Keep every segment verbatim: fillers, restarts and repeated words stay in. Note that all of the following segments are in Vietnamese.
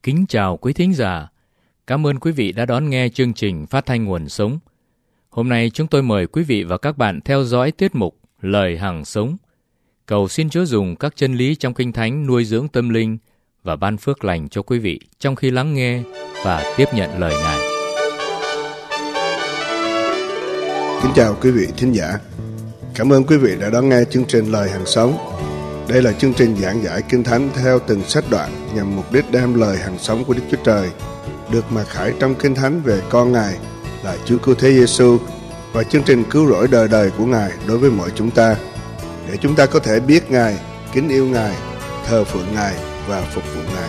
Kính chào quý thính giả. Cảm ơn quý vị đã đón nghe chương trình Phát thanh Nguồn Sống. Hôm nay chúng tôi mời quý vị và các bạn theo dõi tiết mục Lời Hằng Sống. Cầu xin Chúa dùng các chân lý trong Kinh Thánh nuôi dưỡng tâm linh và ban phước lành cho quý vị trong khi lắng nghe và tiếp nhận lời Ngài. Kính chào quý vị thính giả. Cảm ơn quý vị đã đón nghe chương trình Lời Hằng Sống. Đây là chương trình giảng giải Kinh Thánh theo từng sách đoạn nhằm mục đích đem lời hằng sống của Đức Chúa Trời được mặc khải trong Kinh Thánh về con Ngài là Chúa Cứu Thế Giêsu và chương trình cứu rỗi đời đời của Ngài đối với mọi chúng ta, để chúng ta có thể biết Ngài, kính yêu Ngài, thờ phượng Ngài và phục vụ Ngài.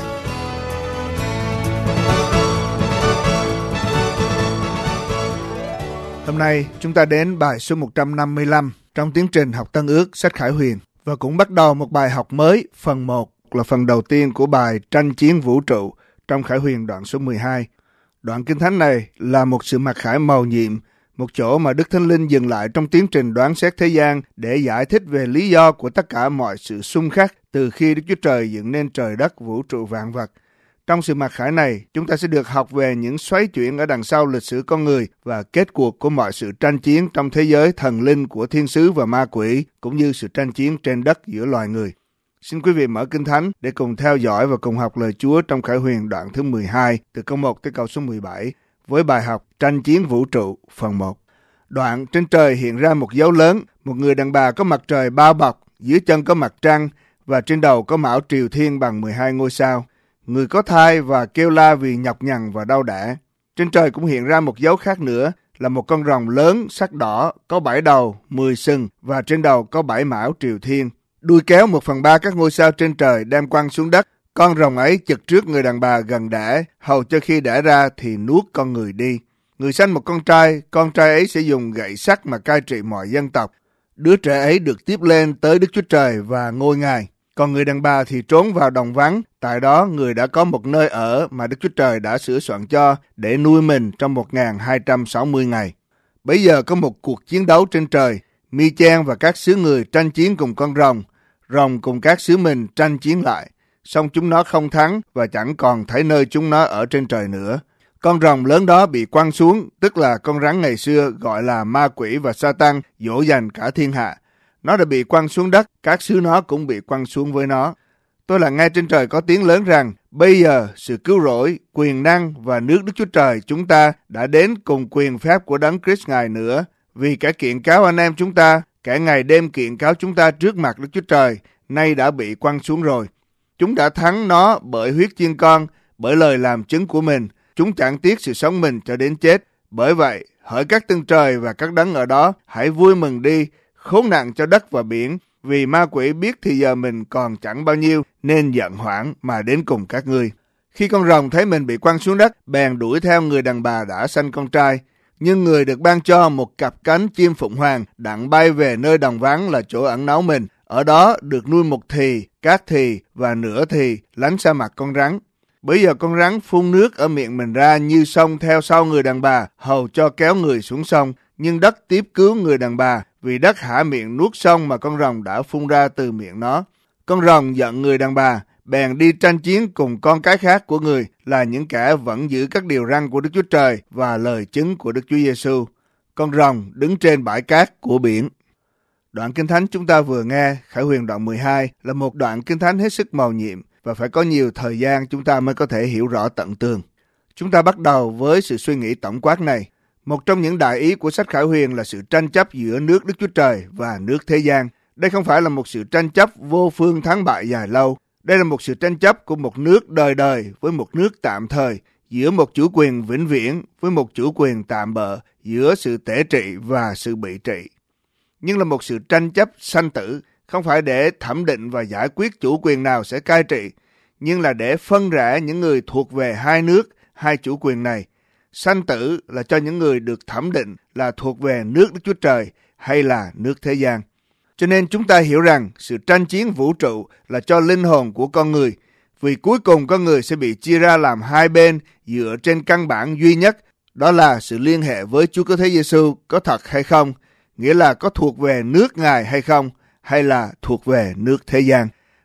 Hôm nay chúng ta đến bài số một trăm năm mươi lăm trong tiến trình học Tân Ước sách Khải Huyền, và cũng bắt đầu một bài học mới, phần một là phần đầu tiên của bài Tranh chiến vũ trụ trong Khải Huyền đoạn số mười hai. Đoạn Kinh Thánh này là một sự mặc khải mầu nhiệm, một chỗ mà Đức Thánh Linh dừng lại trong tiến trình đoán xét thế gian để giải thích về lý do của tất cả mọi sự xung khắc từ khi Đức Chúa Trời dựng nên trời đất, vũ trụ vạn vật. Trong sự mặc khải này, chúng ta sẽ được học về những xoáy chuyển ở đằng sau lịch sử con người và kết cuộc của mọi sự tranh chiến trong thế giới thần linh của thiên sứ và ma quỷ, cũng như sự tranh chiến trên đất giữa loài người. Xin quý vị mở Kinh Thánh để cùng theo dõi và cùng học lời Chúa trong Khải Huyền đoạn thứ mười hai, từ câu một tới câu số mười bảy, với bài học Tranh chiến vũ trụ phần một. Đoạn trên trời hiện ra một dấu lớn, một người đàn bà có mặt trời bao bọc, dưới chân có mặt trăng, và trên đầu có mão triều thiên bằng mười hai ngôi sao. Người có thai và kêu la vì nhọc nhằn và đau đẻ. Trên trời cũng hiện ra một dấu khác nữa, là một con rồng lớn sắc đỏ, có bảy đầu, mười sừng, và trên đầu có bảy mão triều thiên. Đuôi kéo một phần ba các ngôi sao trên trời đem quăng xuống đất. Con rồng ấy chực trước người đàn bà gần đẻ, hầu cho khi đẻ ra thì nuốt con người đi. Người sanh một con trai, con trai ấy sẽ dùng gậy sắt mà cai trị mọi dân tộc. Đứa trẻ ấy được tiếp lên tới Đức Chúa Trời và ngôi Ngài. Còn người đàn bà thì trốn vào đồng vắng, tại đó người đã có một nơi ở mà Đức Chúa Trời đã sửa soạn cho để nuôi mình trong một nghìn hai trăm sáu mươi ngày. Bây giờ có một cuộc chiến đấu trên trời, Mi-chen và các xứ người tranh chiến cùng con rồng, rồng cùng các xứ mình tranh chiến lại, song chúng nó không thắng và chẳng còn thấy nơi chúng nó ở trên trời nữa. Con rồng lớn đó bị quăng xuống, tức là con rắn ngày xưa gọi là ma quỷ và Sa-tan, dỗ dành cả thiên hạ. Nó đã bị quăng xuống đất, các xứ nó cũng bị quăng xuống với nó. Tôi là nghe trên trời có tiếng lớn rằng, bây giờ sự cứu rỗi, quyền năng và nước Đức Chúa Trời chúng ta đã đến cùng quyền phép của Đấng Christ Ngài nữa. Vì kẻ kiện cáo anh em chúng ta, kẻ ngày đêm kiện cáo chúng ta trước mặt Đức Chúa Trời, nay đã bị quăng xuống rồi. Chúng đã thắng nó bởi huyết chiên con, bởi lời làm chứng của mình. Chúng chẳng tiếc sự sống mình cho đến chết. Bởi vậy, hỡi các tầng trời và các đấng ở đó, hãy vui mừng đi, khốn nạn cho đất và biển, vì ma quỷ biết thì giờ mình còn chẳng bao nhiêu, nên giận hoảng mà đến cùng các ngươi. Khi con rồng thấy mình bị quăng xuống đất, bèn đuổi theo người đàn bà đã sanh con trai. Nhưng người được ban cho một cặp cánh chim phụng hoàng, đặng bay về nơi đồng vắng là chỗ ẩn náu mình. Ở đó được nuôi một thì, các thì và nửa thì lánh xa mặt con rắn. Bây giờ con rắn phun nước ở miệng mình ra như sông theo sau người đàn bà, hầu cho kéo người xuống sông. Nhưng đất tiếp cứu người đàn bà, vì đất hả miệng nuốt sông mà con rồng đã phun ra từ miệng nó. Con rồng giận người đàn bà, bèn đi tranh chiến cùng con cái khác của người, là những kẻ vẫn giữ các điều răn của Đức Chúa Trời và lời chứng của Đức Chúa Giêsu. Con rồng đứng trên bãi cát của biển. Đoạn Kinh Thánh chúng ta vừa nghe, Khải Huyền đoạn mười hai, là một đoạn Kinh Thánh hết sức mầu nhiệm và phải có nhiều thời gian chúng ta mới có thể hiểu rõ tận tường. Chúng ta bắt đầu với sự suy nghĩ tổng quát này. Một trong những đại ý của sách Khải Huyền là sự tranh chấp giữa nước Đức Chúa Trời và nước thế gian. Đây không phải là một sự tranh chấp vô phương thắng bại dài lâu. Đây là một sự tranh chấp của một nước đời đời với một nước tạm thời, giữa một chủ quyền vĩnh viễn với một chủ quyền tạm bợ, giữa sự tể trị và sự bị trị. Nhưng là một sự tranh chấp sanh tử, không phải để thẩm định và giải quyết chủ quyền nào sẽ cai trị, nhưng là để phân rẽ những người thuộc về hai nước, hai chủ quyền này. Sanh tử là cho những người được thẩm định là thuộc về nước Đức Chúa Trời hay là nước thế gian. Cho nên chúng ta hiểu rằng sự tranh chiến vũ trụ là cho linh hồn của con người, vì cuối cùng con người sẽ bị chia ra làm hai bên dựa trên căn bản duy nhất, đó là sự liên hệ với Chúa Cứu Thế Giêsu có thật hay không, nghĩa là có thuộc về nước Ngài hay không, hay là thuộc về nước thế gian.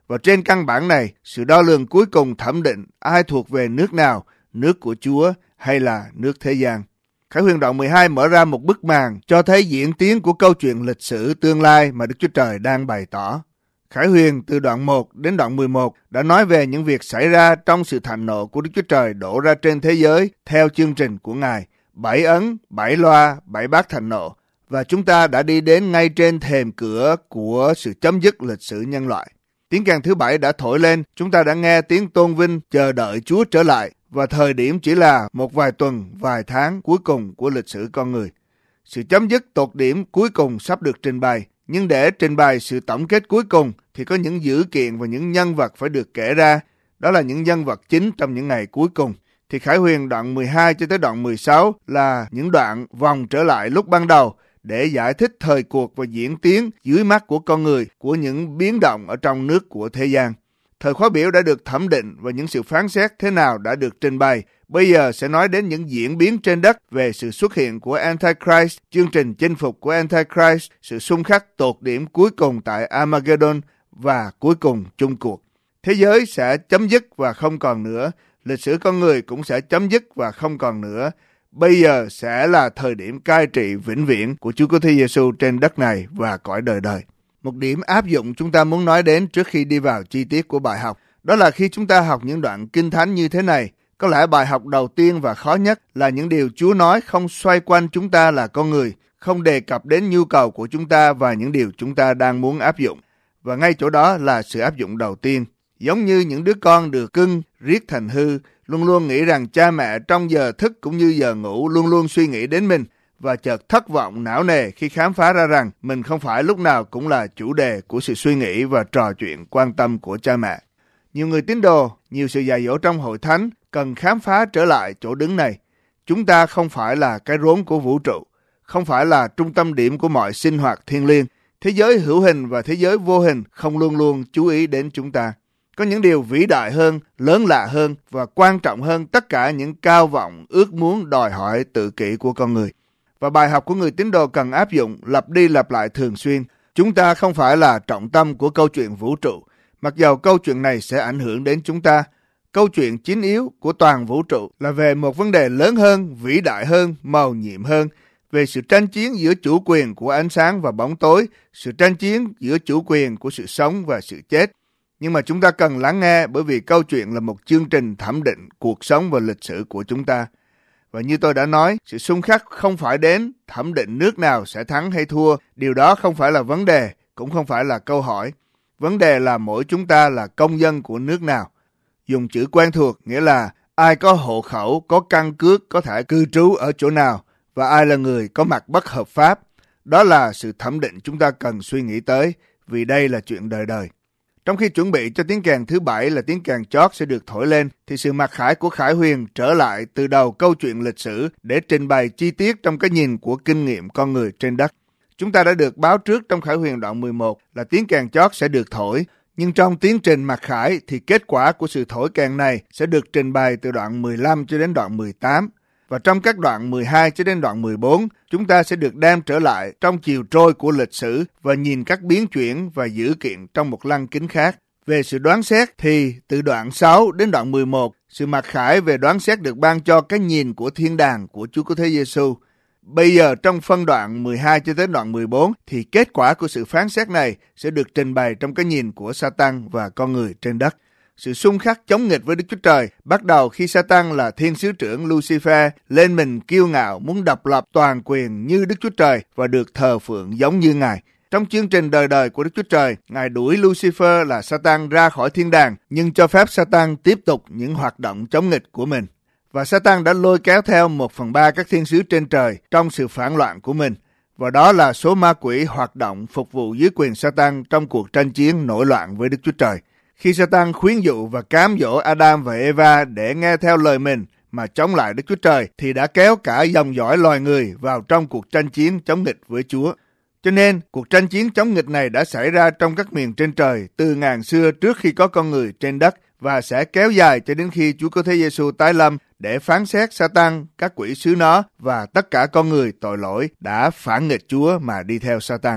Và trên căn bản này, sự đo lường cuối cùng thẩm định ai thuộc về nước nào, nước của Chúa hay là nước thế gian. Khải Huyền đoạn mười hai mở ra một bức màn cho thấy diễn tiến của câu chuyện lịch sử tương lai mà Đức Chúa Trời đang bày tỏ. Khải Huyền từ đoạn một đến đoạn mười một đã nói về những việc xảy ra trong sự thạnh nộ của Đức Chúa Trời đổ ra trên thế giới theo chương trình của Ngài. Bảy ấn, bảy loa, bảy bát thạnh nộ. Và chúng ta đã đi đến ngay trên thềm cửa của sự chấm dứt lịch sử nhân loại. Tiếng kèn thứ bảy đã thổi lên, chúng ta đã nghe tiếng tôn vinh chờ đợi Chúa trở lại, và thời điểm chỉ là một vài tuần, vài tháng cuối cùng của lịch sử con người. Sự chấm dứt tột điểm cuối cùng sắp được trình bày, nhưng để trình bày sự tổng kết cuối cùng thì có những dữ kiện và những nhân vật phải được kể ra, đó là những nhân vật chính trong những ngày cuối cùng. Thì Khải Huyền đoạn mười hai cho tới đoạn mười sáu là những đoạn vòng trở lại lúc ban đầu để giải thích thời cuộc và diễn tiến dưới mắt của con người của những biến động ở trong nước của thế gian. Thời khóa biểu đã được thẩm định và những sự phán xét thế nào đã được trình bày. Bây giờ sẽ nói đến những diễn biến trên đất về sự xuất hiện của Antichrist, chương trình chinh phục của Antichrist, sự xung khắc tột điểm cuối cùng tại Armageddon và cuối cùng chung cuộc. Thế giới sẽ chấm dứt và không còn nữa. Lịch sử con người cũng sẽ chấm dứt và không còn nữa. Bây giờ sẽ là thời điểm cai trị vĩnh viễn của Chúa Cứu Thế Giêsu trên đất này và cõi đời đời. Một điểm áp dụng chúng ta muốn nói đến trước khi đi vào chi tiết của bài học, đó là khi chúng ta học những đoạn kinh thánh như thế này, có lẽ bài học đầu tiên và khó nhất là những điều Chúa nói không xoay quanh chúng ta là con người, không đề cập đến nhu cầu của chúng ta và những điều chúng ta đang muốn áp dụng. Và ngay chỗ đó là sự áp dụng đầu tiên. Giống như những đứa con được cưng, riết thành hư, luôn luôn nghĩ rằng cha mẹ trong giờ thức cũng như giờ ngủ luôn luôn suy nghĩ đến mình, và chợt thất vọng não nề khi khám phá ra rằng mình không phải lúc nào cũng là chủ đề của sự suy nghĩ và trò chuyện quan tâm của cha mẹ. Nhiều người tín đồ, nhiều sự dạy dỗ trong hội thánh cần khám phá trở lại chỗ đứng này. Chúng ta không phải là cái rốn của vũ trụ, không phải là trung tâm điểm của mọi sinh hoạt thiêng liêng. Thế giới hữu hình và thế giới vô hình không luôn luôn chú ý đến chúng ta. Có những điều vĩ đại hơn, lớn lạ hơn và quan trọng hơn tất cả những cao vọng, ước muốn, đòi hỏi tự kỷ của con người. Và bài học của người tín đồ cần áp dụng lặp đi lặp lại thường xuyên. Chúng ta không phải là trọng tâm của câu chuyện vũ trụ, mặc dầu câu chuyện này sẽ ảnh hưởng đến chúng ta. Câu chuyện chính yếu của toàn vũ trụ là về một vấn đề lớn hơn, vĩ đại hơn, mầu nhiệm hơn, về sự tranh chiến giữa chủ quyền của ánh sáng và bóng tối, sự tranh chiến giữa chủ quyền của sự sống và sự chết. Nhưng mà chúng ta cần lắng nghe bởi vì câu chuyện là một chương trình thẩm định cuộc sống và lịch sử của chúng ta. Và như tôi đã nói, sự xung khắc không phải đến thẩm định nước nào sẽ thắng hay thua. Điều đó không phải là vấn đề, cũng không phải là câu hỏi. Vấn đề là mỗi chúng ta là công dân của nước nào. Dùng chữ quen thuộc nghĩa là ai có hộ khẩu, có căn cước, có thể cư trú ở chỗ nào, và ai là người có mặt bất hợp pháp. Đó là sự thẩm định chúng ta cần suy nghĩ tới, vì đây là chuyện đời đời. Trong khi chuẩn bị cho tiếng kèn thứ bảy là tiếng kèn chót sẽ được thổi lên, thì sự mặc khải của Khải Huyền trở lại từ đầu câu chuyện lịch sử để trình bày chi tiết trong cái nhìn của kinh nghiệm con người trên đất. Chúng ta đã được báo trước trong Khải Huyền đoạn mười một là tiếng kèn chót sẽ được thổi, nhưng trong tiến trình mặc khải thì kết quả của sự thổi kèn này sẽ được trình bày từ đoạn mười lăm cho đến đoạn mười tám. Và trong các đoạn mười hai cho đến đoạn mười bốn, chúng ta sẽ được đem trở lại trong chiều trôi của lịch sử và nhìn các biến chuyển và dữ kiện trong một lăng kính khác. Về sự đoán xét thì từ đoạn sáu đến đoạn mười một, sự mặc khải về đoán xét được ban cho cái nhìn của thiên đàng của Chúa Cứu Thế Giêsu. Bây giờ trong phân đoạn mười hai cho tới đoạn mười bốn thì kết quả của sự phán xét này sẽ được trình bày trong cái nhìn của Sa-tan và con người trên đất. Sự xung khắc chống nghịch với Đức Chúa Trời bắt đầu khi Sa-tan là thiên sứ trưởng Lucifer lên mình kiêu ngạo muốn độc lập toàn quyền như Đức Chúa Trời và được thờ phượng giống như Ngài. Trong chương trình đời đời của Đức Chúa Trời, Ngài đuổi Lucifer là Sa-tan ra khỏi thiên đàng, nhưng cho phép Sa-tan tiếp tục những hoạt động chống nghịch của mình. Và Sa-tan đã lôi kéo theo một phần ba các thiên sứ trên trời trong sự phản loạn của mình. Và đó là số ma quỷ hoạt động phục vụ dưới quyền Sa-tan trong cuộc tranh chiến nổi loạn với Đức Chúa Trời. Khi Sa-tan khuyến dụ và cám dỗ Adam và Eva để nghe theo lời mình mà chống lại Đức Chúa Trời, thì đã kéo cả dòng dõi loài người vào trong cuộc tranh chiến chống nghịch với Chúa. Cho nên, cuộc tranh chiến chống nghịch này đã xảy ra trong các miền trên trời từ ngàn xưa trước khi có con người trên đất và sẽ kéo dài cho đến khi Chúa Cứu Thế Giêsu tái lâm để phán xét Sa-tan, các quỷ sứ nó và tất cả con người tội lỗi đã phản nghịch Chúa mà đi theo Sa-tan.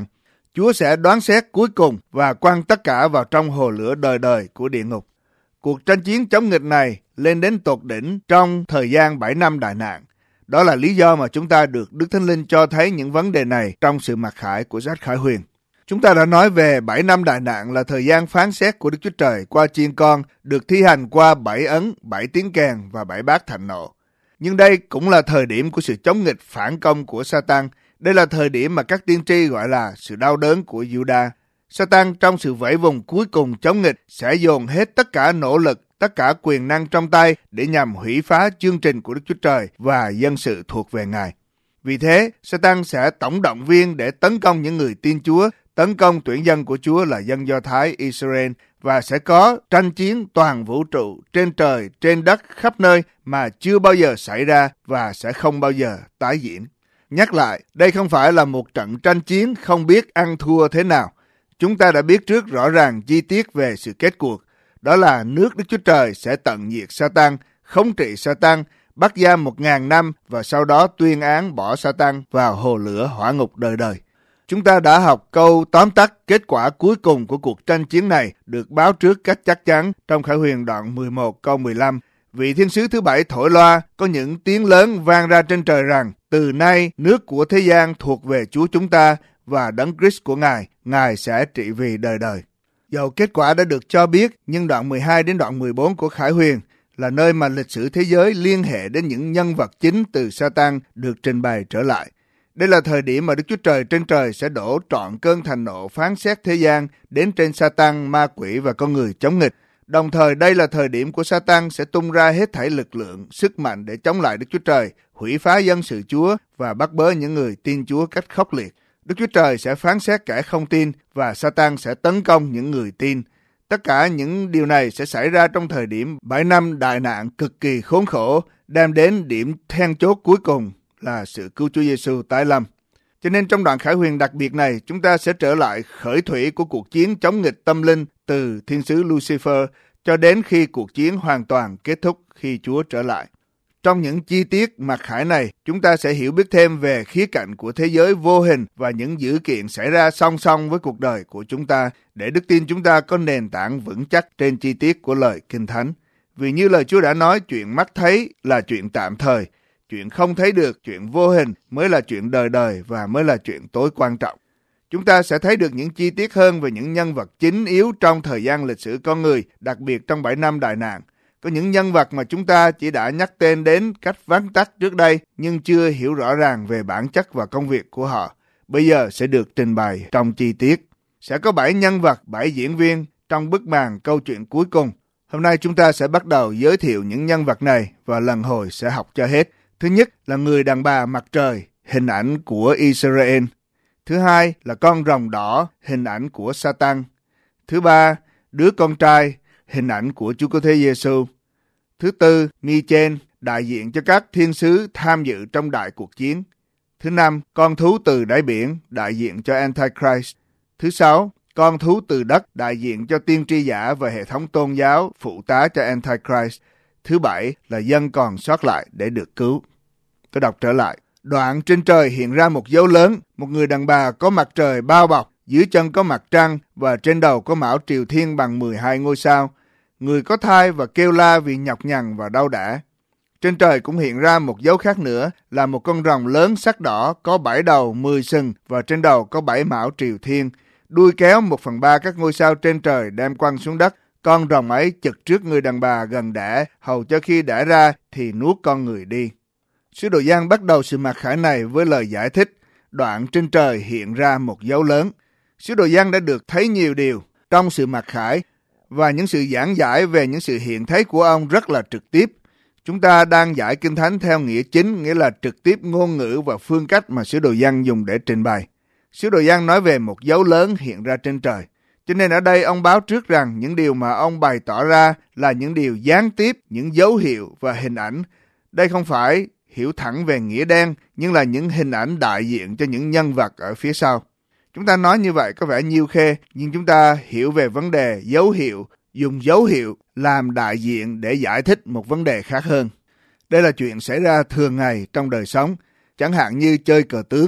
Chúa sẽ đoán xét cuối cùng và quăng tất cả vào trong hồ lửa đời đời của địa ngục. Cuộc tranh chiến chống nghịch này lên đến tột đỉnh trong thời gian bảy năm đại nạn. Đó là lý do mà chúng ta được Đức Thánh Linh cho thấy những vấn đề này trong sự mặc khải của sách Khải Huyền. Chúng ta đã nói về bảy năm đại nạn là thời gian phán xét của Đức Chúa Trời qua chiên con được thi hành qua bảy ấn, bảy tiếng kèn và bảy bát thạnh nộ. Nhưng đây cũng là thời điểm của sự chống nghịch phản công của Sa-tan. Đây là thời điểm mà các tiên tri gọi là sự đau đớn của Giu-đa. Sa-tan trong sự vẫy vùng cuối cùng chống nghịch sẽ dồn hết tất cả nỗ lực, tất cả quyền năng trong tay để nhằm hủy phá chương trình của Đức Chúa Trời và dân sự thuộc về Ngài. Vì thế, Sa-tan sẽ tổng động viên để tấn công những người tin Chúa, tấn công tuyển dân của Chúa là dân Do Thái Israel, và sẽ có tranh chiến toàn vũ trụ, trên trời, trên đất, khắp nơi mà chưa bao giờ xảy ra và sẽ không bao giờ tái diễn. Nhắc lại, đây không phải là một trận tranh chiến không biết ăn thua thế nào. Chúng ta đã biết trước rõ ràng chi tiết về sự kết cuộc. Đó là nước Đức Chúa Trời sẽ tận diệt Sa-tan, khống trị Sa-tan, bắt giam một ngàn năm và sau đó tuyên án bỏ Sa-tan vào hồ lửa hỏa ngục đời đời. Chúng ta đã học câu tóm tắt kết quả cuối cùng của cuộc tranh chiến này được báo trước cách chắc chắn trong Khải Huyền đoạn mười một câu mười lăm. Vị thiên sứ thứ bảy thổi loa, có những tiếng lớn vang ra trên trời rằng: từ nay nước của thế gian thuộc về Chúa chúng ta và Đấng Christ của Ngài, Ngài sẽ trị vì đời đời. Dầu kết quả đã được cho biết, nhưng đoạn mười hai đến đoạn mười bốn của Khải Huyền là nơi mà lịch sử thế giới liên hệ đến những nhân vật chính từ Sa-tan được trình bày trở lại. Đây là thời điểm mà Đức Chúa Trời trên trời sẽ đổ trọn cơn thành nộ phán xét thế gian đến trên Sa-tan, ma quỷ và con người chống nghịch. Đồng thời đây là thời điểm của Sa-tan sẽ tung ra hết thảy lực lượng, sức mạnh để chống lại Đức Chúa Trời, hủy phá dân sự Chúa và bắt bớ những người tin Chúa cách khốc liệt. Đức Chúa Trời sẽ phán xét kẻ không tin và Sa-tan sẽ tấn công những người tin. Tất cả những điều này sẽ xảy ra trong thời điểm bảy năm đại nạn cực kỳ khốn khổ, đem đến điểm then chốt cuối cùng là sự cứu Chúa Giêsu tái lâm. Cho nên trong đoạn Khải Huyền đặc biệt này, chúng ta sẽ trở lại khởi thủy của cuộc chiến chống nghịch tâm linh từ thiên sứ Lucifer cho đến khi cuộc chiến hoàn toàn kết thúc khi Chúa trở lại. Trong những chi tiết mặc khải này, chúng ta sẽ hiểu biết thêm về khía cạnh của thế giới vô hình và những dữ kiện xảy ra song song với cuộc đời của chúng ta để đức tin chúng ta có nền tảng vững chắc trên chi tiết của lời Kinh Thánh. Vì như lời Chúa đã nói, chuyện mắt thấy là chuyện tạm thời, chuyện không thấy được, chuyện vô hình mới là chuyện đời đời và mới là chuyện tối quan trọng. Chúng ta sẽ thấy được những chi tiết hơn về những nhân vật chính yếu trong thời gian lịch sử con người, đặc biệt trong bảy năm đại nạn. Có những nhân vật mà chúng ta chỉ đã nhắc tên đến cách vắn tắt trước đây, nhưng chưa hiểu rõ ràng về bản chất và công việc của họ. Bây giờ sẽ được trình bày trong chi tiết. Sẽ có bảy nhân vật, bảy diễn viên trong bức màn câu chuyện cuối cùng. Hôm nay chúng ta sẽ bắt đầu giới thiệu những nhân vật này và lần hồi sẽ học cho hết. Thứ nhất là người đàn bà mặt trời, hình ảnh của Israel. Thứ hai là con rồng đỏ, hình ảnh của Sa-tan. Thứ ba, đứa con trai, hình ảnh của Chúa Cứu Thế Giêsu. Thứ tư, Mi-chen, đại diện cho các thiên sứ tham dự trong đại cuộc chiến. Thứ năm, con thú từ đáy biển, đại diện cho Antichrist. Thứ sáu, con thú từ đất, đại diện cho tiên tri giả và hệ thống tôn giáo phụ tá cho Antichrist. Thứ bảy là dân còn sót lại để được cứu. Tôi đọc trở lại. Đoạn trên trời hiện ra một dấu lớn, một người đàn bà có mặt trời bao bọc, dưới chân có mặt trăng và trên đầu có mão triều thiên bằng mười hai ngôi sao. Người có thai và kêu la vì nhọc nhằn và đau đả. Trên trời cũng hiện ra một dấu khác nữa là một con rồng lớn sắc đỏ có bảy đầu, mười sừng và trên đầu có bảy mão triều thiên. Đuôi kéo một phần ba các ngôi sao trên trời đem quăng xuống đất. Con rồng ấy chực trước người đàn bà gần đẻ, hầu cho khi đẻ ra thì nuốt con người đi. Sứ đồ Giăng bắt đầu sự mặc khải này với lời giải thích. Đoạn trên trời hiện ra một dấu lớn. Sứ đồ Giăng đã được thấy nhiều điều trong sự mặc khải và những sự giảng giải về những sự hiện thấy của ông rất là trực tiếp. Chúng ta đang giải Kinh Thánh theo nghĩa chính, nghĩa là trực tiếp ngôn ngữ và phương cách mà sứ đồ Giăng dùng để trình bày. Sứ đồ Giăng nói về một dấu lớn hiện ra trên trời. Cho nên ở đây ông báo trước rằng những điều mà ông bày tỏ ra là những điều gián tiếp, những dấu hiệu và hình ảnh. Đây không phải hiểu thẳng về nghĩa đen, nhưng là những hình ảnh đại diện cho những nhân vật ở phía sau. Chúng ta nói như vậy có vẻ nhiêu khê, nhưng chúng ta hiểu về vấn đề dấu hiệu, dùng dấu hiệu làm đại diện để giải thích một vấn đề khác hơn. Đây là chuyện xảy ra thường ngày trong đời sống, chẳng hạn như chơi cờ tướng.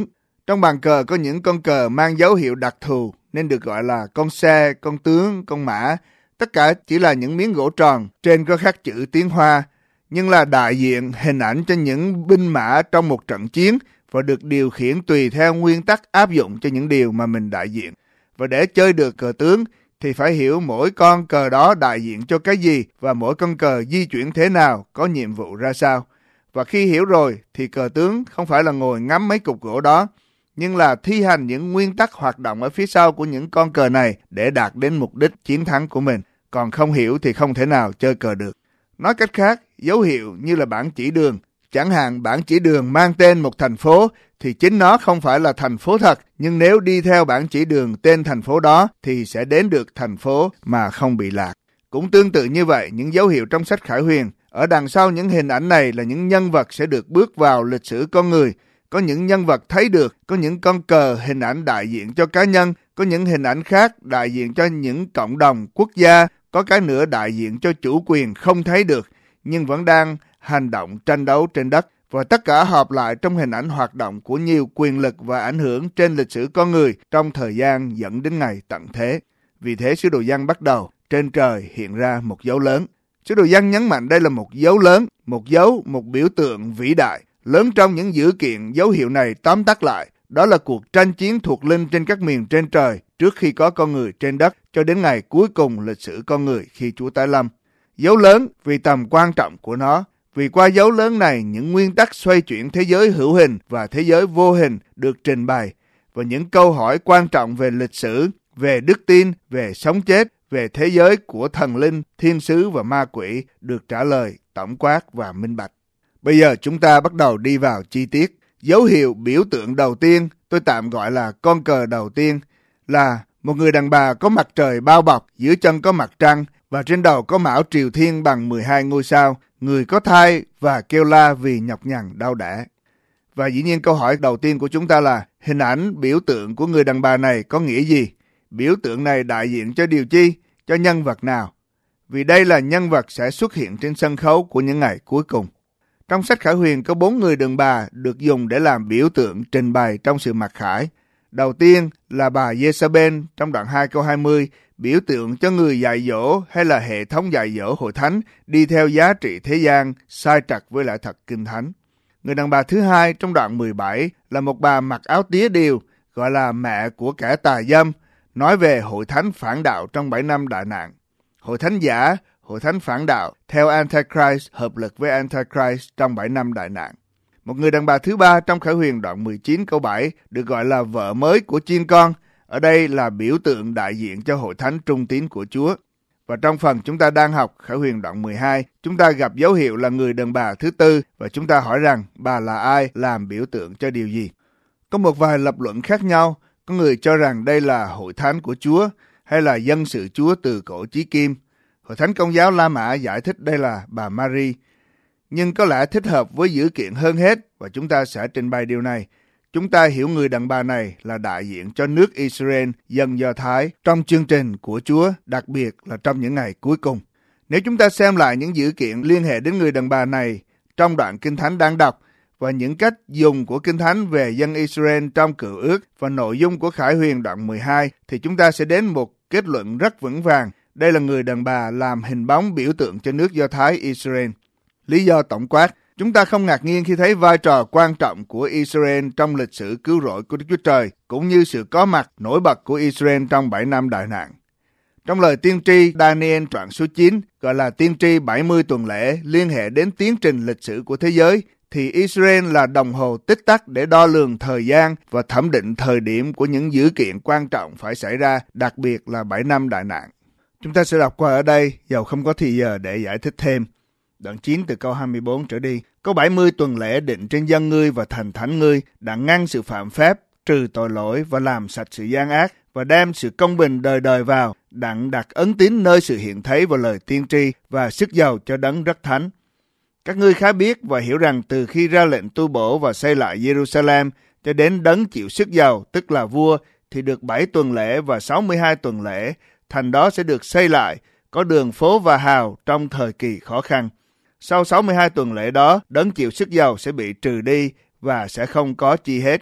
Trong bàn cờ có những con cờ mang dấu hiệu đặc thù nên được gọi là con xe, con tướng, con mã. Tất cả chỉ là những miếng gỗ tròn, trên có khắc chữ tiếng Hoa, nhưng là đại diện hình ảnh cho những binh mã trong một trận chiến và được điều khiển tùy theo nguyên tắc áp dụng cho những điều mà mình đại diện. Và để chơi được cờ tướng thì phải hiểu mỗi con cờ đó đại diện cho cái gì và mỗi con cờ di chuyển thế nào, có nhiệm vụ ra sao. Và khi hiểu rồi thì cờ tướng không phải là ngồi ngắm mấy cục gỗ đó, nhưng là thi hành những nguyên tắc hoạt động ở phía sau của những con cờ này để đạt đến mục đích chiến thắng của mình. Còn không hiểu thì không thể nào chơi cờ được. Nói cách khác, dấu hiệu như là bảng chỉ đường. Chẳng hạn bảng chỉ đường mang tên một thành phố thì chính nó không phải là thành phố thật, nhưng nếu đi theo bảng chỉ đường tên thành phố đó thì sẽ đến được thành phố mà không bị lạc. Cũng tương tự như vậy, những dấu hiệu trong sách Khải Huyền, ở đằng sau những hình ảnh này là những nhân vật sẽ được bước vào lịch sử con người. Có những nhân vật thấy được, có những con cờ hình ảnh đại diện cho cá nhân, có những hình ảnh khác đại diện cho những cộng đồng, quốc gia, có cái nữa đại diện cho chủ quyền không thấy được, nhưng vẫn đang hành động tranh đấu trên đất. Và tất cả hợp lại trong hình ảnh hoạt động của nhiều quyền lực và ảnh hưởng trên lịch sử con người trong thời gian dẫn đến ngày tận thế. Vì thế sứ đồ Giăng bắt đầu, trên trời hiện ra một dấu lớn. Sứ đồ Giăng nhấn mạnh đây là một dấu lớn, một dấu, một biểu tượng vĩ đại. Lớn trong những dữ kiện dấu hiệu này tóm tắt lại, đó là cuộc tranh chiến thuộc linh trên các miền trên trời trước khi có con người trên đất cho đến ngày cuối cùng lịch sử con người khi Chúa tái lâm. Dấu lớn vì tầm quan trọng của nó, vì qua dấu lớn này những nguyên tắc xoay chuyển thế giới hữu hình và thế giới vô hình được trình bày và những câu hỏi quan trọng về lịch sử, về đức tin, về sống chết, về thế giới của thần linh, thiên sứ và ma quỷ được trả lời tổng quát và minh bạch. Bây giờ chúng ta bắt đầu đi vào chi tiết. Dấu hiệu biểu tượng đầu tiên, tôi tạm gọi là con cờ đầu tiên, là một người đàn bà có mặt trời bao bọc, dưới chân có mặt trăng và trên đầu có mão triều thiên bằng mười hai ngôi sao, người có thai và kêu la vì nhọc nhằn đau đẻ. Và dĩ nhiên câu hỏi đầu tiên của chúng ta là hình ảnh biểu tượng của người đàn bà này có nghĩa gì? Biểu tượng này đại diện cho điều chi? Cho nhân vật nào? Vì đây là nhân vật sẽ xuất hiện trên sân khấu của những ngày cuối cùng. Trong sách Khải Huyền có bốn người đàn bà được dùng để làm biểu tượng trình bày trong sự mặc khải. Đầu tiên là bà Jezabel trong đoạn hai câu hai mươi, biểu tượng cho người dạy dỗ hay là hệ thống dạy dỗ hội thánh đi theo giá trị thế gian, sai trật với lại thật kinh thánh. Người đàn bà thứ hai trong đoạn mười bảy là một bà mặc áo tía điều, gọi là mẹ của kẻ tà dâm, nói về hội thánh phản đạo trong bảy năm đại nạn. Hội thánh giả, hội thánh phản đạo theo Antichrist hợp lực với Antichrist trong bảy năm đại nạn. Một người đàn bà thứ ba trong Khải Huyền đoạn mười chín câu bảy được gọi là vợ mới của chiên con. Ở đây là biểu tượng đại diện cho hội thánh trung tín của Chúa. Và trong phần chúng ta đang học Khải Huyền đoạn mười hai, chúng ta gặp dấu hiệu là người đàn bà thứ tư và chúng ta hỏi rằng bà là ai, làm biểu tượng cho điều gì. Có một vài lập luận khác nhau. Có người cho rằng đây là hội thánh của Chúa hay là dân sự Chúa từ cổ chí kim. Hội thánh Công giáo La Mã giải thích đây là bà Mary. Nhưng có lẽ thích hợp với dữ kiện hơn hết và chúng ta sẽ trình bày điều này. Chúng ta hiểu người đàn bà này là đại diện cho nước Israel, dân Do Thái trong chương trình của Chúa, đặc biệt là trong những ngày cuối cùng. Nếu chúng ta xem lại những dữ kiện liên hệ đến người đàn bà này trong đoạn Kinh Thánh đang đọc và những cách dùng của Kinh Thánh về dân Israel trong Cựu Ước và nội dung của Khải Huyền đoạn mười hai thì chúng ta sẽ đến một kết luận rất vững vàng. Đây là người đàn bà làm hình bóng biểu tượng cho nước Do Thái Israel. Lý do tổng quát, chúng ta không ngạc nhiên khi thấy vai trò quan trọng của Israel trong lịch sử cứu rỗi của Đức Chúa Trời, cũng như sự có mặt nổi bật của Israel trong bảy năm đại nạn. Trong lời tiên tri Daniel đoạn số chín, gọi là tiên tri bảy mươi tuần lễ liên hệ đến tiến trình lịch sử của thế giới, thì Israel là đồng hồ tích tắc để đo lường thời gian và thẩm định thời điểm của những dữ kiện quan trọng phải xảy ra, đặc biệt là bảy năm đại nạn. Chúng ta sẽ đọc qua ở đây, dầu không có thì giờ để giải thích thêm. Đoạn chín từ câu hai mươi bốn trở đi. Có bảy mươi tuần lễ định trên dân ngươi và thành thánh ngươi, đã ngăn sự phạm phép, trừ tội lỗi và làm sạch sự gian ác, và đem sự công bình đời đời vào, đặng đặt ấn tín nơi sự hiện thấy và lời tiên tri và sức giàu cho đấng rất thánh. Các ngươi khá biết và hiểu rằng từ khi ra lệnh tu bổ và xây lại Jerusalem cho đến đấng chịu sức giàu, tức là vua, thì được bảy tuần lễ và sáu mươi hai tuần lễ, thành đó sẽ được xây lại, có đường phố và hào trong thời kỳ khó khăn. Sau sáu mươi hai tuần lễ đó, đấng chịu sức giàu sẽ bị trừ đi và sẽ không có chi hết.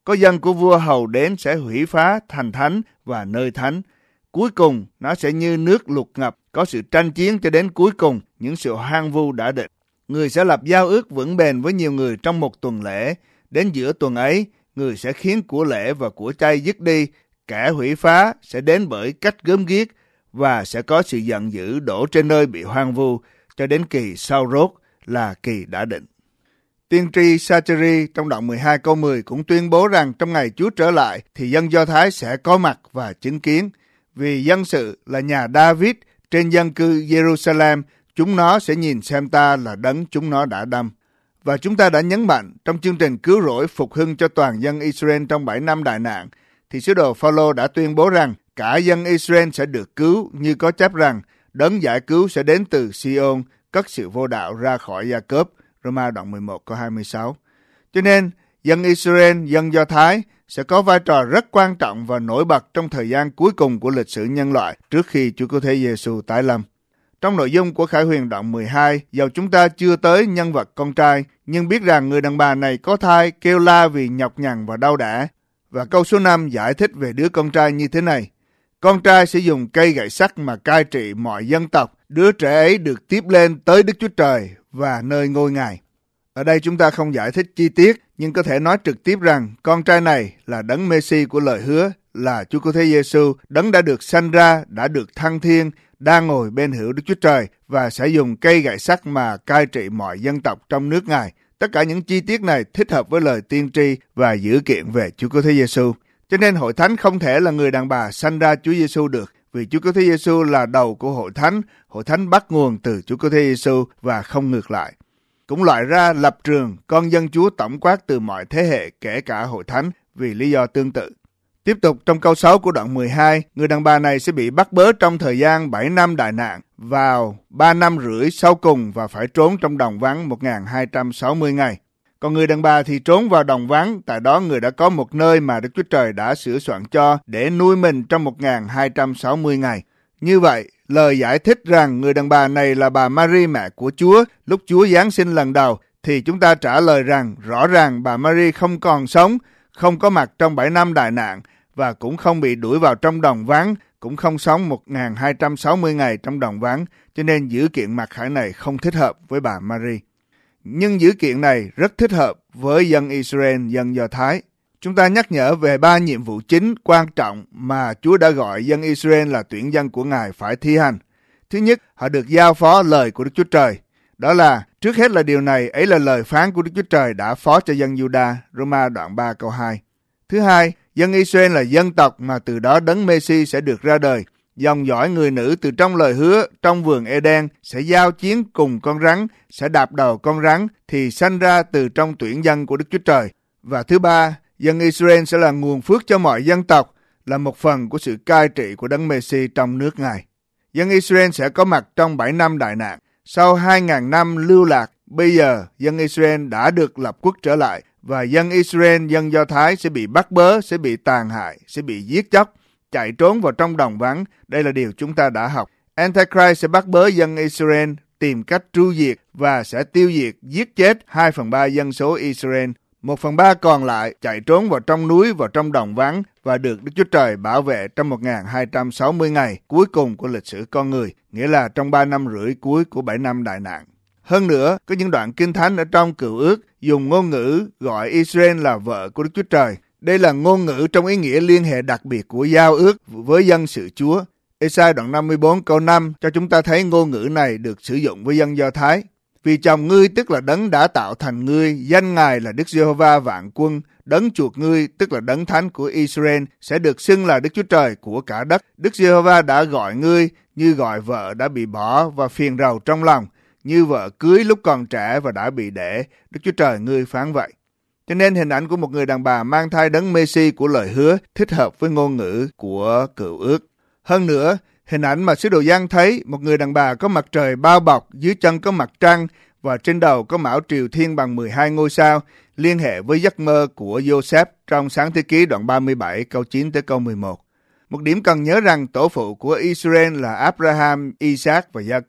có dân của vua hầu đến sẽ hủy phá thành thánh và nơi thánh. Cuối cùng, nó sẽ như nước lụt ngập, có sự tranh chiến cho đến cuối cùng, những sự hoang vu đã định. Người sẽ lập giao ước vững bền với nhiều người trong một tuần lễ. Đến giữa tuần ấy, người sẽ khiến của lễ và của chay dứt đi. Kẻ hủy phá sẽ đến bởi cách gớm ghiếc và sẽ có sự giận dữ đổ trên nơi bị hoang vu cho đến kỳ sau rốt là kỳ đã định. Tiên tri Sa-chi-ri trong đoạn mười hai câu mười cũng tuyên bố rằng trong ngày Chúa trở lại thì dân Do Thái sẽ có mặt và chứng kiến. Vì dân sự là nhà David trên dân cư Jerusalem, chúng nó sẽ nhìn xem ta là đấng chúng nó đã đâm. Và chúng ta đã nhấn mạnh trong chương trình cứu rỗi phục hưng cho toàn dân Israel trong bảy năm đại nạn, thì sứ đồ Phao-lô đã tuyên bố rằng cả dân Israel sẽ được cứu, như có chép rằng đấng giải cứu sẽ đến từ Si-ôn, cất sự vô đạo ra khỏi Gia-cốp. Roma đoạn mười một câu hai mươi sáu. Cho nên, dân Israel, dân Do Thái sẽ có vai trò rất quan trọng và nổi bật trong thời gian cuối cùng của lịch sử nhân loại trước khi Chúa Cứu Thế Giê-xu tái lâm. Trong nội dung của Khải Huyền đoạn mười hai, dầu chúng ta chưa tới nhân vật con trai, nhưng biết rằng người đàn bà này có thai, kêu la vì nhọc nhằn và đau đả. Và câu số năm giải thích về đứa con trai như thế này: con trai sẽ dùng cây gậy sắt mà cai trị mọi dân tộc, đứa trẻ ấy được tiếp lên tới Đức Chúa Trời và nơi ngôi Ngài. Ở đây chúng ta không giải thích chi tiết, nhưng có thể nói trực tiếp rằng con trai này là đấng Mê-si của lời hứa, là Chúa Cứu Thế Giê-xu, đấng đã được sanh ra, đã được thăng thiên, đang ngồi bên hữu Đức Chúa Trời và sẽ dùng cây gậy sắt mà cai trị mọi dân tộc trong nước Ngài. Tất cả những chi tiết này thích hợp với lời tiên tri và dữ kiện về Chúa Cứu Thế Giê-xu. Cho nên hội thánh không thể là người đàn bà sanh ra Chúa Giê-xu được, vì Chúa Cứu Thế Giê-xu là đầu của hội thánh, hội thánh bắt nguồn từ Chúa Cứu Thế Giê-xu và không ngược lại. Cũng loại ra lập trường con dân Chúa tổng quát từ mọi thế hệ, kể cả hội thánh, vì lý do tương tự. Tiếp tục trong câu sáu của đoạn mười hai, người đàn bà này sẽ bị bắt bớ trong thời gian bảy năm đại nạn, vào ba năm rưỡi sau cùng và phải trốn trong đồng vắng một nghìn hai trăm sáu mươi ngày. Còn người đàn bà thì trốn vào đồng vắng, tại đó người đã có một nơi mà Đức Chúa Trời đã sửa soạn cho để nuôi mình trong một nghìn hai trăm sáu mươi ngày. Như vậy, lời giải thích rằng người đàn bà này là bà Mary mẹ của Chúa lúc Chúa Giáng sinh lần đầu, thì chúng ta trả lời rằng rõ ràng bà Mary không còn sống, không có mặt trong bảy năm đại nạn và cũng không bị đuổi vào trong đồng vắng, cũng không sống một nghìn hai trăm sáu mươi ngày trong đồng vắng, cho nên dữ kiện mặc khải này không thích hợp với bà Mary. Nhưng dữ kiện này rất thích hợp với dân Israel, dân Do Thái. Chúng ta nhắc nhở về ba nhiệm vụ chính quan trọng mà Chúa đã gọi dân Israel là tuyển dân của Ngài phải thi hành. Thứ nhất, họ được giao phó lời của Đức Chúa Trời. Đó là, trước hết là điều này, ấy là lời phán của Đức Chúa Trời đã phó cho dân Juda, Roma đoạn ba câu hai. Thứ hai, dân Israel là dân tộc mà từ đó đấng Mê-si sẽ được ra đời. Dòng dõi người nữ từ trong lời hứa trong vườn Eden sẽ giao chiến cùng con rắn, sẽ đạp đầu con rắn thì sanh ra từ trong tuyển dân của Đức Chúa Trời. Và thứ ba, dân Israel sẽ là nguồn phước cho mọi dân tộc, là một phần của sự cai trị của đấng Mê-si trong nước Ngài. Dân Israel sẽ có mặt trong bảy năm đại nạn. Sau hai nghìn năm lưu lạc, bây giờ dân Israel đã được lập quốc trở lại và dân Israel, dân Do Thái sẽ bị bắt bớ, sẽ bị tàn hại, sẽ bị giết chóc, chạy trốn vào trong đồng vắng. Đây là điều chúng ta đã học. Antichrist sẽ bắt bớ dân Israel, tìm cách tru diệt và sẽ tiêu diệt, giết chết hai phần ba dân số Israel. Một phần ba còn lại chạy trốn vào trong núi, vào trong đồng vắng và được Đức Chúa Trời bảo vệ trong một nghìn hai trăm sáu mươi ngày cuối cùng của lịch sử con người, nghĩa là trong ba năm rưỡi cuối của bảy năm đại nạn. Hơn nữa, có những đoạn kinh thánh ở trong Cựu Ước dùng ngôn ngữ gọi Israel là vợ của Đức Chúa Trời. Đây là ngôn ngữ trong ý nghĩa liên hệ đặc biệt của giao ước với dân sự Chúa. Ê-sai đoạn năm mươi bốn câu năm cho chúng ta thấy ngôn ngữ này được sử dụng với dân Do Thái. Vì chồng ngươi tức là đấng đã tạo thành ngươi, danh Ngài là Đức Giê-hô-va vạn quân, đấng chuộc ngươi tức là đấng thánh của Israel sẽ được xưng là Đức Chúa Trời của cả đất. Đức Giê-hô-va đã gọi ngươi như gọi vợ đã bị bỏ và phiền rầu trong lòng, như vợ cưới lúc còn trẻ và đã bị đẻ. Đức Chúa Trời ngươi phán vậy. Cho nên hình ảnh của một người đàn bà mang thai đấng Mê-si của lời hứa thích hợp với ngôn ngữ của Cựu Ước. Hơn nữa, hình ảnh mà sứ đồ Giăng thấy một người đàn bà có mặt trời bao bọc, dưới chân có mặt trăng và trên đầu có mão triều thiên bằng mười hai ngôi sao, liên hệ với giấc mơ của Joseph trong Sáng Thế Ký đoạn ba mươi bảy câu chín tới câu mười một. Một điểm cần nhớ rằng tổ phụ của Israel là Abraham, Isaac và Jacob,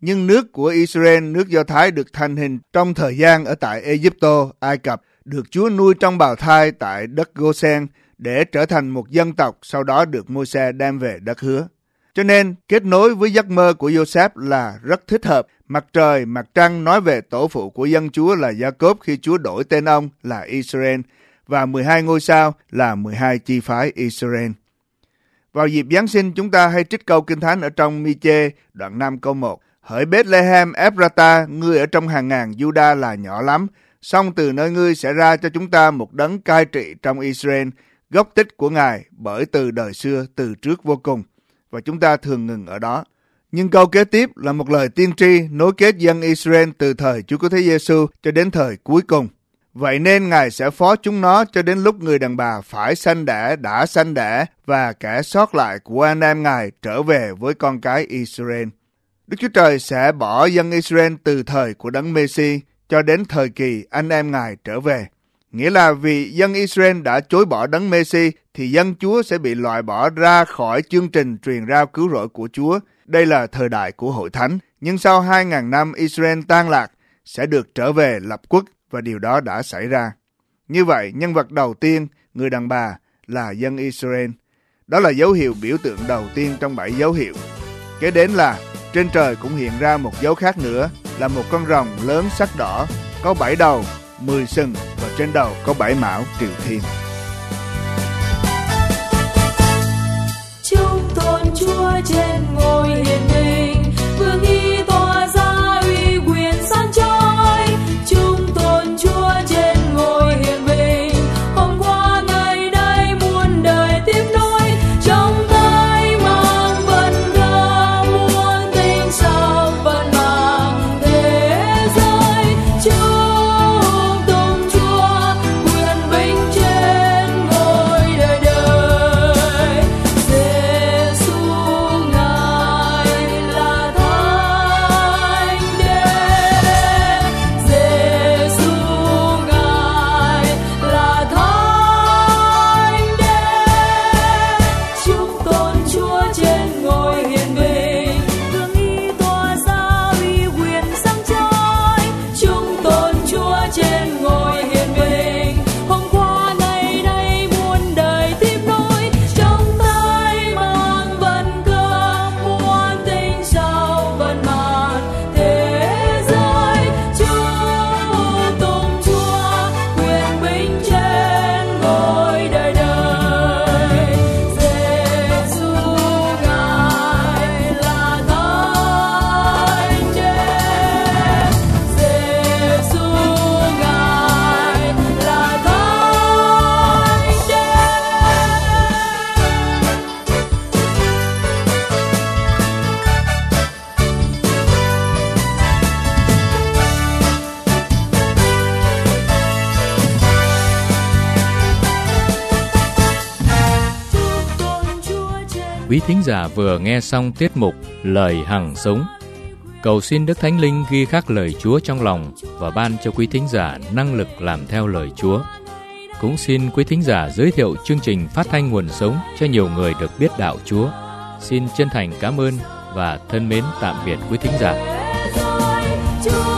Nhưng nước của Israel, nước Do Thái được thành hình trong thời gian ở tại Ai-Cập, Ai Cập, được Chúa nuôi trong bào thai tại đất Gô-sen để trở thành một dân tộc, sau đó được Môi-se đem về đất hứa. Cho nên, kết nối với giấc mơ của Joseph là rất thích hợp. Mặt trời, mặt trăng nói về tổ phụ của dân Chúa là Gia-cốp khi Chúa đổi tên ông là Israel, và mười hai ngôi sao là mười hai chi phái Israel. Vào dịp Giáng sinh, chúng ta hay trích câu Kinh Thánh ở trong Mi-chê, đoạn năm câu một. Hỡi Bethlehem Ephrata, ngươi ở trong hàng ngàn Juda là nhỏ lắm, song từ nơi ngươi sẽ ra cho chúng ta một đấng cai trị trong Israel, gốc tích của Ngài bởi từ đời xưa, từ trước vô cùng. Và chúng ta thường ngừng ở đó. Nhưng câu kế tiếp là một lời tiên tri nối kết dân Israel từ thời Chúa Cứu Thế Giêsu cho đến thời cuối cùng. Vậy nên Ngài sẽ phó chúng nó cho đến lúc người đàn bà phải sanh đẻ đã sanh đẻ và kẻ sót lại của anh em Ngài trở về với con cái Israel. Đức Chúa Trời sẽ bỏ dân Israel từ thời của đấng Mê-si cho đến thời kỳ anh em Ngài trở về. Nghĩa là vì dân Israel đã chối bỏ đấng Mê-si thì dân Chúa sẽ bị loại bỏ ra khỏi chương trình truyền rao cứu rỗi của Chúa. Đây là thời đại của hội thánh. Nhưng sau hai ngàn năm Israel tan lạc sẽ được trở về lập quốc và điều đó đã xảy ra. Như vậy, nhân vật đầu tiên, người đàn bà, là dân Israel. Đó là dấu hiệu biểu tượng đầu tiên trong bảy dấu hiệu. Kế đến là trên trời cũng hiện ra một dấu khác nữa là một con rồng lớn sắc đỏ, có bảy đầu, mười sừng và trên đầu có bảy mão triều thiên. Chúc tôn Chúa trên ngôi hiền hình, vương y tỏa ra uy quyền sáng chói. Chúc tôn Chúa trên ngôi hiền hình, hôm qua ngày đây muôn đời tiếp nối. Trong tay mang vần ca muôn tình sao vẫn mang thế giới. Chúc tôn Chúa quyền vinh trên ngôi đời đời. Giê-xu Ngài là Thánh Đế. Giê-xu Ngài là Thánh Đế. Chúc tôn Chúa trên ngôi hiền bình, vương y tỏa ra uy quyền sáng chói. Chúc tôn Chúa trên ngôi hiền bình, hôm qua ngày nay muôn đời tiếp nối. Trong tay mang vần ca muôn tình sao vẫn mang thế giới. Chúc tôn Chúa quyền binh trên ngôi đời đời. Giê-xu Ngài là Thánh Đế. Giê-xu Ngài là Thánh Đế. Chúc tôn Chúa trên Quý thính giả vừa nghe xong tiết mục Lời Hằng Sống. Cầu xin Đức Thánh Linh ghi khắc lời Chúa trong lòng và ban cho quý thính giả năng lực làm theo lời Chúa. Cũng xin quý thính giả giới thiệu chương trình phát thanh nguồn sống cho nhiều người được biết đạo Chúa. Xin chân thành cảm ơn và thân mến tạm biệt quý thính giả. thế giới. Chúc